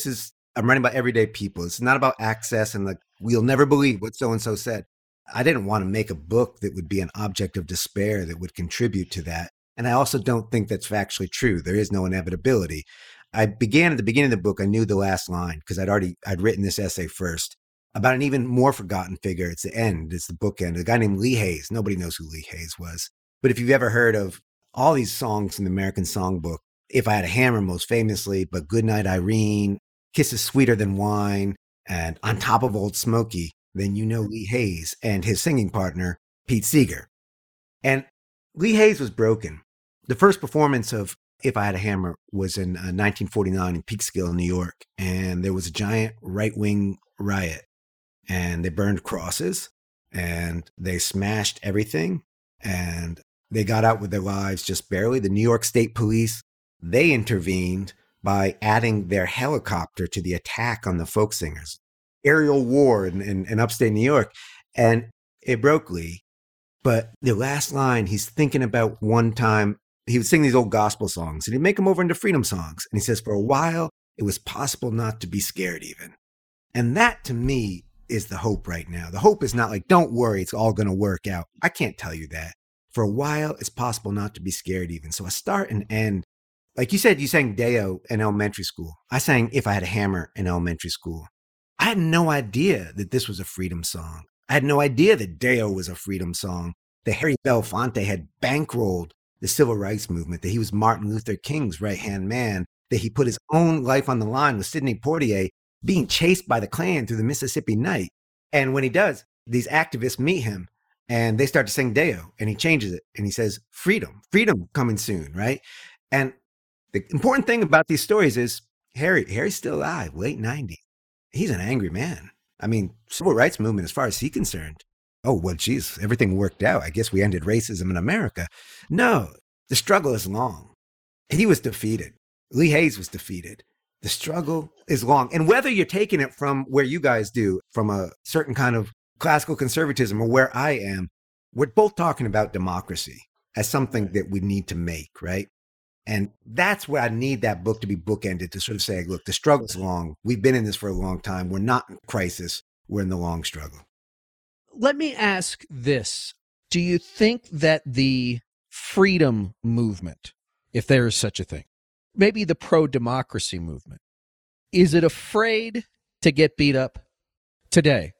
I'm writing about everyday people. It's not about access and like, we'll never believe what so-and-so said. I didn't want to make a book that would be an object of despair that would contribute to that. And I also don't think that's factually true. There is no inevitability. At the beginning of the book, I knew the last line because I'd written this essay first about an even more forgotten figure. It's the end. It's the bookend. A guy named Lee Hays. Nobody knows who Lee Hays was. But if you've ever heard of all these songs in the American Songbook, If I Had a Hammer, most famously, but Goodnight Irene, Kisses Sweeter Than Wine, and On Top of Old Smoky, then you know Lee Hays and his singing partner, Pete Seeger. And Lee Hays was broken. The first performance of If I Had a Hammer was in 1949 in Peekskill, New York. And there was a giant right-wing riot. And they burned crosses, and they smashed everything, and they got out with their lives just barely. The New York State Police, they intervened by adding their helicopter to the attack on the folk singers. Aerial war in upstate New York. And it broke Lee. But the last line, he's thinking about one time, he would sing these old gospel songs, and he'd make them over into freedom songs. And he says, for a while, it was possible not to be scared even. And that, to me, is the hope right now. The hope is not like, don't worry, it's all going to work out. I can't tell you that. For a while, it's possible not to be scared even. So I start and end. Like you said, you sang Deo in elementary school. I sang If I Had a Hammer in elementary school. I had no idea that this was a freedom song. I had no idea that Deo was a freedom song, that Harry Belafonte had bankrolled the civil rights movement, that he was Martin Luther King's right-hand man, that he put his own life on the line with Sidney Poitier being chased by the Klan through the Mississippi night. And when he does, these activists meet him and they start to sing Deo, and he changes it and he says, freedom coming soon, right? And the important thing about these stories is Harry's still alive, late 90s. He's an angry man. I mean, civil rights movement, as far as he's concerned, oh, well, geez, everything worked out. I guess we ended racism in America. No, the struggle is long. He was defeated. Lee Hays was defeated. The struggle is long. And whether you're taking it from where you guys do, from a certain kind of classical conservatism, or where I am, we're both talking about democracy as something that we need to make, right? And that's where I need that book to be bookended, to sort of say, look, the struggle's long. We've been in this for a long time. We're not in crisis. We're in the long struggle. Let me ask this. Do you think that the freedom movement, if there is such a thing, maybe the pro-democracy movement, is it afraid to get beat up today?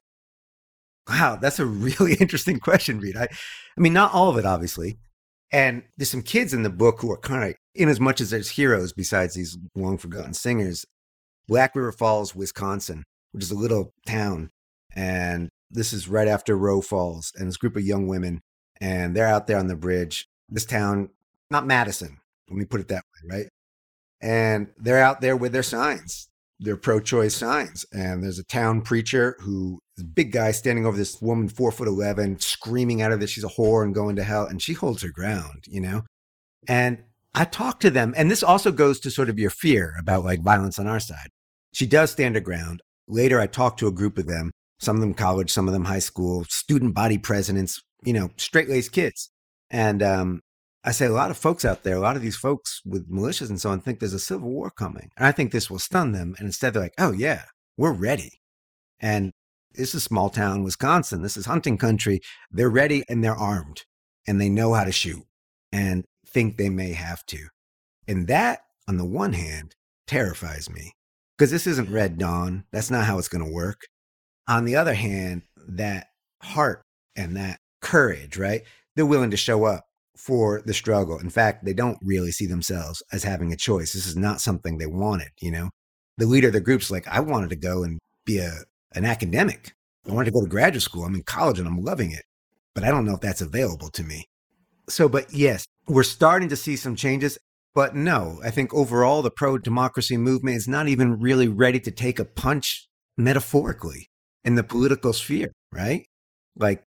Wow, that's a really interesting question, Reed. I mean, not all of it, obviously. And there's some kids in the book who are kind of, in as much as there's heroes besides these long forgotten singers. Black River Falls, Wisconsin, which is a little town. And this is right after Roe Falls. And this group of young women, and they're out there on the bridge. This town, not Madison, let me put it that way, right? And they're out there with their signs, their pro-choice signs. And there's a town preacher who is a big guy standing over this woman, 4'11", screaming at her that she's a whore and going to hell. And she holds her ground, you know? And I talk to them. And this also goes to sort of your fear about like violence on our side. She does stand her ground. Later, I talked to a group of them, some of them college, some of them high school, student body presidents, you know, straight-laced kids. And I say a lot of folks out there, a lot of these folks with militias and so on think there's a civil war coming. And I think this will stun them. And instead they're like, oh yeah, we're ready. And this is small town Wisconsin. This is hunting country. They're ready and they're armed and they know how to shoot and think they may have to. And that, on the one hand, terrifies me because this isn't Red Dawn. That's not how it's going to work. On the other hand, that heart and that courage, right? They're willing to show up for the struggle. In fact, they don't really see themselves as having a choice. This is not something they wanted, you know? The leader of the group's like, I wanted to go and be an academic. I wanted to go to graduate school. I'm in college and I'm loving it, but I don't know if that's available to me. So, but yes, we're starting to see some changes, But no, I think overall the pro-democracy movement is not even really ready to take a punch metaphorically in the political sphere, right? Like,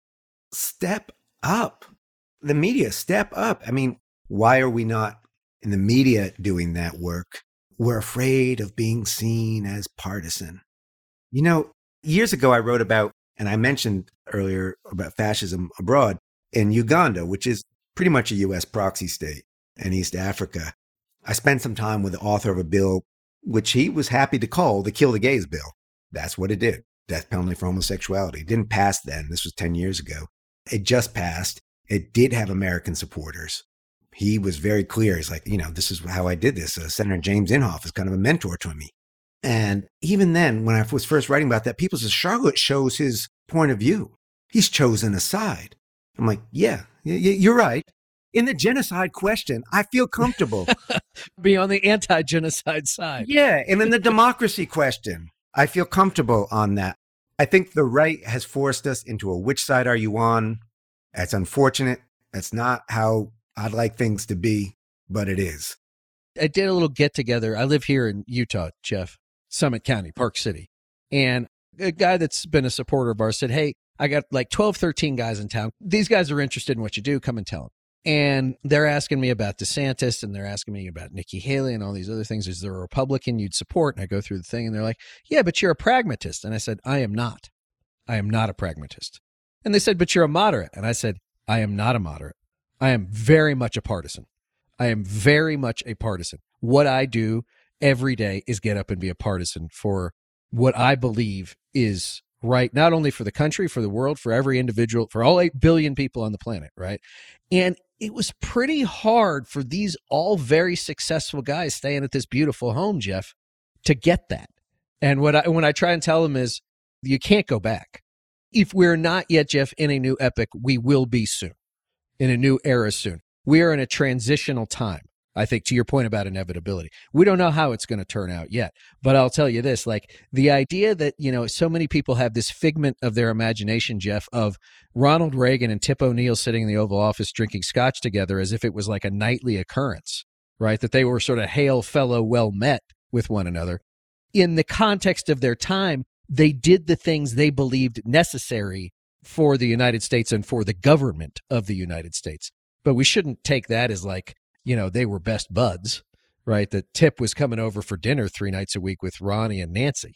step up. The media, step up. I mean, why are we not in the media doing that work? We're afraid of being seen as partisan. You know, years ago I wrote about, and I mentioned earlier about fascism abroad in Uganda, which is pretty much a U.S. proxy state in East Africa. I spent some time with the author of a bill, which he was happy to call the Kill the Gays bill. That's what it did. Death penalty for homosexuality. It didn't pass then. This was 10 years ago. It just passed. It did have American supporters. He was very clear. He's like, this is how I did this. Senator James Inhofe is kind of a mentor to me. And even then, when I was first writing about that, people said, Charlotte shows his point of view. He's chosen a side. I'm like, yeah, you're right. In the genocide question, I feel comfortable. Be on the anti-genocide side. Yeah. And in the democracy question, I feel comfortable on that. I think the right has forced us into a which side are you on? That's unfortunate. That's not how I'd like things to be, but it is. I did a little get together. I live here in Utah, Jeff, Summit County, Park City. And a guy that's been a supporter of ours said, hey, I got like 12, 13 guys in town. These guys are interested in what you do. Come and tell them. And they're asking me about DeSantis, and they're asking me about Nikki Haley and all these other things. Is there a Republican you'd support? And I go through the thing, and they're like, yeah, but you're a pragmatist. And I said, I am not. I am not a pragmatist. And they said, but you're a moderate. And I said, I am not a moderate. I am very much a partisan. I am very much a partisan. What I do every day is get up and be a partisan for what I believe is right, not only for the country, for the world, for every individual, for all 8 billion people on the planet, right? And it was pretty hard for these all very successful guys staying at this beautiful home, Jeff, to get that. And when I try and tell them is, you can't go back. If we're not yet, Jeff, in a new epoch, we will be soon, in a new era soon. We are in a transitional time. I think to your point about inevitability, we don't know how it's going to turn out yet, but I'll tell you this, like the idea that, so many people have this figment of their imagination, Jeff, of Ronald Reagan and Tip O'Neill sitting in the Oval Office drinking scotch together as if it was like a nightly occurrence, right? That they were sort of hail fellow, well met with one another. In the context of their time, they did the things they believed necessary for the United States and for the government of the United States. But we shouldn't take that as like, they were best buds, right? That Tip was coming over for dinner 3 nights a week with Ronnie and Nancy.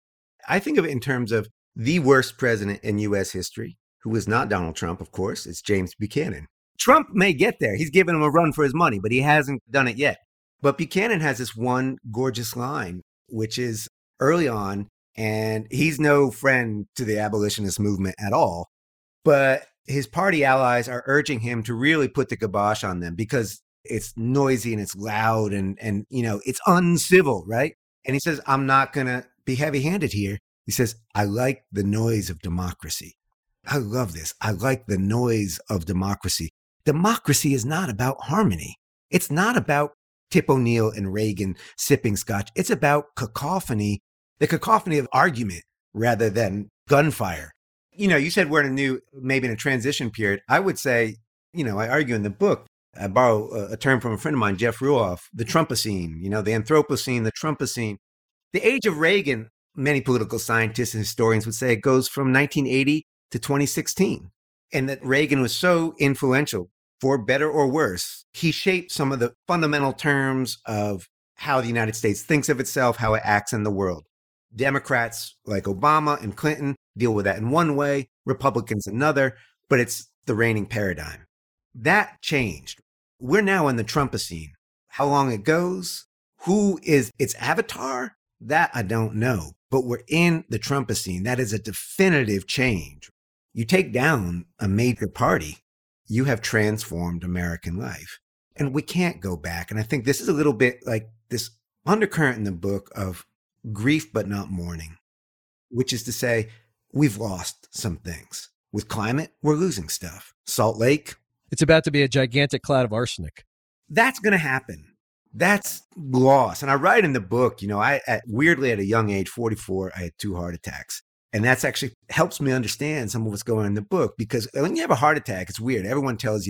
I think of it in terms of the worst president in U.S. history, who is not Donald Trump, of course. It's James Buchanan. Trump may get there. He's giving him a run for his money, but he hasn't done it yet. But Buchanan has this one gorgeous line, which is early on, and he's no friend to the abolitionist movement at all. But his party allies are urging him to really put the kibosh on them because it's noisy and it's loud and it's uncivil, right? And he says, I'm not going to be heavy-handed here. He says, I like the noise of democracy. I love this. I like the noise of democracy. Democracy is not about harmony. It's not about Tip O'Neill and Reagan sipping scotch. It's about cacophony, the cacophony of argument rather than gunfire. You said we're maybe in a transition period. I would say, I argue in the book, I borrow a term from a friend of mine, Jeff Ruoff, the Trumpocene, the Anthropocene, the Trumpocene. The age of Reagan, many political scientists and historians would say it goes from 1980 to 2016. And that Reagan was so influential, for better or worse. He shaped some of the fundamental terms of how the United States thinks of itself, how it acts in the world. Democrats like Obama and Clinton deal with that in one way, Republicans another, but it's the reigning paradigm. That changed. We're now in the Trumpocene. How long it goes, who is its avatar, that I don't know. But we're in the Trumpocene. That is a definitive change. You take down a major party, you have transformed American life. And we can't go back. And I think this is a little bit like this undercurrent in the book of grief but not mourning, which is to say, we've lost some things. With climate, we're losing stuff. Salt Lake, it's about to be a gigantic cloud of arsenic. That's going to happen. That's loss. And I write in the book, weirdly at a young age, 44, I had 2 heart attacks. And that's actually helps me understand some of what's going on in the book, because when you have a heart attack, it's weird. Everyone tells you,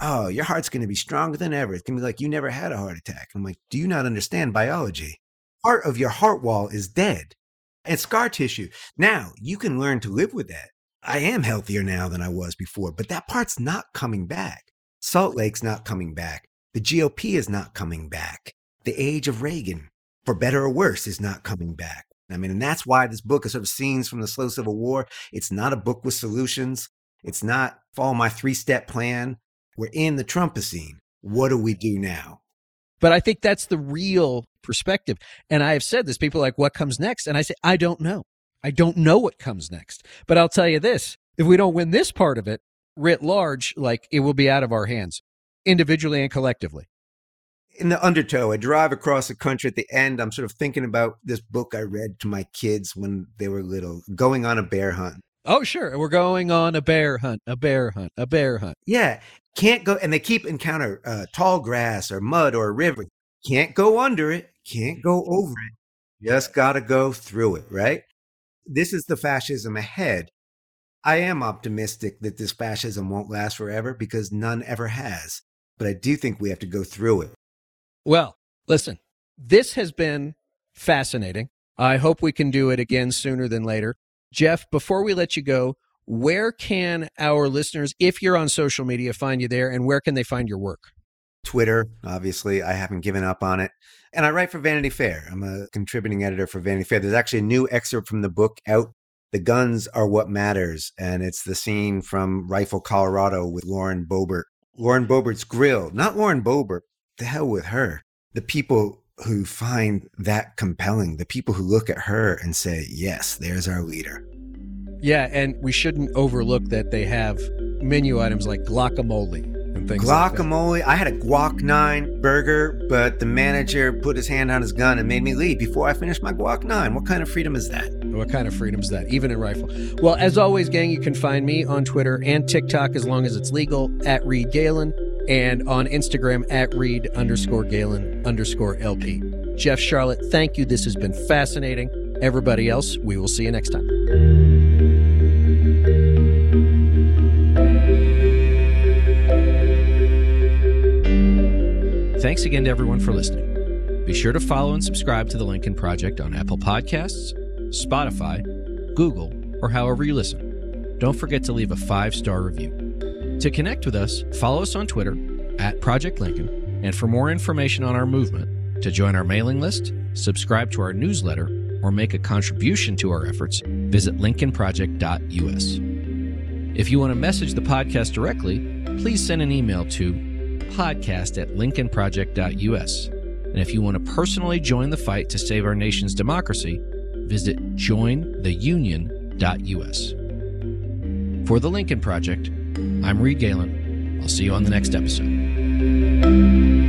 oh, your heart's going to be stronger than ever. It's going to be like you never had a heart attack. I'm like, do you not understand biology? Part of your heart wall is dead and scar tissue. Now, you can learn to live with that. I am healthier now than I was before, but that part's not coming back. Salt Lake's not coming back. The GOP is not coming back. The age of Reagan, for better or worse, is not coming back. I mean, and that's why this book is sort of scenes from the slow Civil War. It's not a book with solutions. It's not follow my 3-step plan. We're in the Trumpocene. What do we do now? But I think that's the real perspective. And I have said this, people are like, what comes next? And I say, I don't know. I don't know what comes next. But I'll tell you this, if we don't win this part of it, writ large, like it will be out of our hands, individually and collectively. In the undertow, I drive across the country at the end. I'm sort of thinking about this book I read to my kids when they were little, Going on a Bear Hunt. Oh, sure. We're going on a bear hunt, a bear hunt, a bear hunt. Yeah. Can't go, and they keep encounter tall grass or mud or a river. Can't go under it. Can't go over it. Just got to go through it, right? This is the fascism ahead. I am optimistic that this fascism won't last forever because none ever has. But I do think we have to go through it. Well, listen, this has been fascinating. I hope we can do it again sooner than later. Jeff, before we let you go, where can our listeners, if you're on social media, find you there, and where can they find your work? Twitter, obviously. I haven't given up on it. And I write for Vanity Fair. I'm a contributing editor for Vanity Fair. There's actually a new excerpt from the book out. The Guns Are What Matters. And it's the scene from Rifle, Colorado with Lauren Boebert. Lauren Boebert's grill. Not Lauren Boebert. The hell with her. The people who find that compelling, the people who look at her and say, yes, there's our leader. Yeah, and we shouldn't overlook that they have menu items like guacamole and things like that. Guacamole. I had a Guac 9 burger, but the manager put his hand on his gun and made me leave before I finished my Guac 9. What kind of freedom is that? What kind of freedom is that, even in Rifle? Well, as always, gang, you can find me on Twitter and TikTok as long as it's legal, at Reed Galen, and on Instagram at Reed_Galen_LP. Jeff Sharlet, thank you. This has been fascinating. Everybody else, we will see you next time. Thanks again to everyone for listening. Be sure to follow and subscribe to The Lincoln Project on Apple Podcasts, Spotify, Google, or however you listen. Don't forget to leave a 5-star review. To connect with us, follow us on Twitter at Project Lincoln, and for more information on our movement, to join our mailing list, subscribe to our newsletter, or make a contribution to our efforts, visit lincolnproject.us. If you want to message the podcast directly, please send an email to podcast@lincolnproject.us. And if you want to personally join the fight to save our nation's democracy, visit jointheunion.us. For The Lincoln Project, I'm Reed Galen. I'll see you on the next episode.